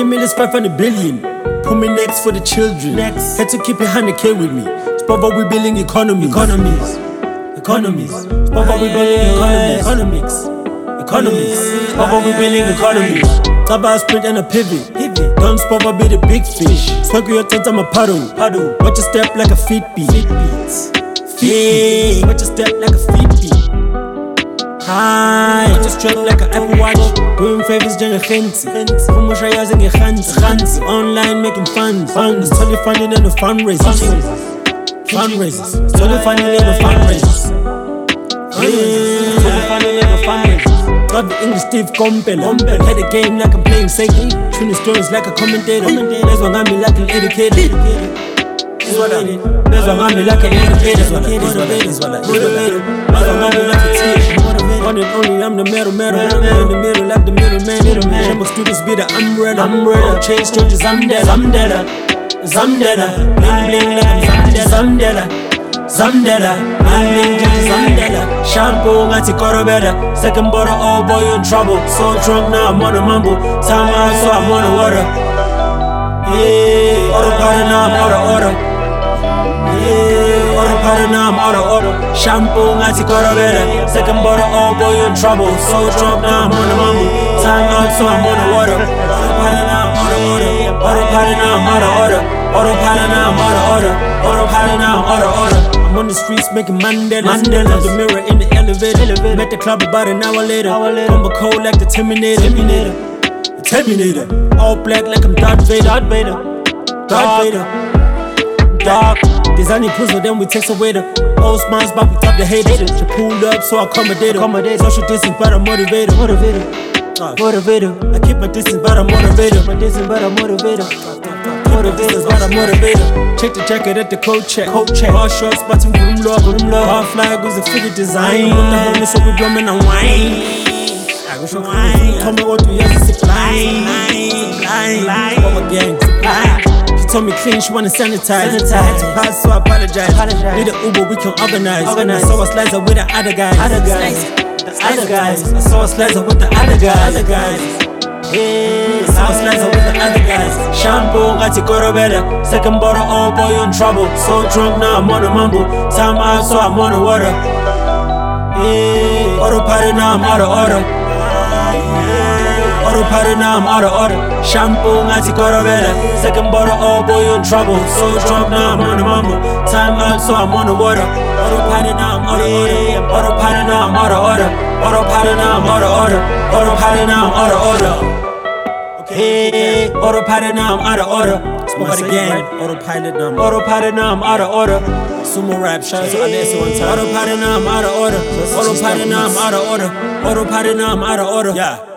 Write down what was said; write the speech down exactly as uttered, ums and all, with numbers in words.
fifty millions, five hundred billion. Put me next for the children. Next. Had to keep a hundred K with me. Spot we building economies. Economies. Economies. Spot we building economies. Economics. Economies. Spot we building economies. Taba sprint and a pivot. Pivot. Don't spot be the big fish. Swag your tent, I'm a paddle. Paddle. Watch your step like a Fitbit. Fitbit. Fitbit. Watch your step like a Fitbit. Hi, watch your strap like an Apple Watch. Doing favors during a fancy. Promotion using a hands. Hands. Online making funds. Funds. Totally funding in the fundraisers. Fundraisers. Totally funding in the fundraisers. Totally funding in the fundraisers. Got the English Steve Compel. Play the game like I'm playing safety. Tuning stories like a commentator. That's what got me like an educator. That's what I did. That's what got me like an educator. That's what I did. That's what I did. That's what got me like a teacher. One and only, I'm the metal, metal. In the middle, like the middleman. Remember students be the umbrella. Umbrella. Change churches, I'm dead. I'm dead. Zamdela, bling bling like I'm Zamdela, Zamdela, bling bling just Zamdela. Shampoo, ngati korobela. Second bottle, oh boy, you in trouble. So drunk now, I'm on a mumble. Time out, so I'm on the water. Yeah, order party now, I'm out of order. Yeah, order party now, I'm out of order. Shampoo, ngati korobela. Second bottle, oh boy, you in trouble. So drunk now, I'm on the mumble. Time out, so I'm on the water. Order party now, I'm out of order. Autopilot now, I'm out of order. Autopilot now, I'm out of order. Autopilot now, I'm out of order. I'm on the streets making Mandela. Mandela. The mirror in the elevator. elevator. Met the club about an hour later. Hour later. Combo cold like the Terminator. Terminator. The Terminator. All black like I'm Darth Vader. Darth Vader. Darth Vader. Dark. Designing puzzle, then we text a waiter. Old smiles, but we top the haters. She pulled up, so I accommodate her. Social distance, but I'm motivator. Motivator. Motivator. I keep my distance, but I'm motivator. My distance, but I'm motivator. Motivator, but I'm motivator. Check the jacket at the coat check. Coat check. All shorts, button, room love, room love. Our flag was a figure design. With the homeless, so we drumming and wine. I wish I could tell me what we have to supply. Supply. Our gang, supply. She told me clean, she wanna sanitize. Sanitize. I had to pass, so I apologize. Apologize. Need an Uber, we can organize. Organize. I saw a slicer with the other guys. Other guys. The other guys. I saw a slicer with the other guys. Other guys. Yeah, I saw a slicer with the other guys. Shampoo, ngati korobela. Second bottle, oh boy, you in trouble. So drunk now, I'm on the mumble. Time out, so I'm on the water. Yeah, autopilot now, I'm out of order. Autopilot now, I'm out of order. Shampoo, ngati korobela. Second bottle, oh boy, you in trouble. So drunk now, I'm on the mumble. Time out, so I'm on the water. Autopilot now, I'm out of order. Autopilot now, I'm out of order. Autopilot now, I'm out of order. Autopilot now, I'm out of order. Hey, autopilot now, I'm out of order. Spoke again. Autopilot now, autopilot now, I'm out of order. Sumo rap, shout out to Alessi one time. Autopilot now, I'm out of order. Autopilot now, I'm out of order. Autopilot now, I'm out of order. Yeah.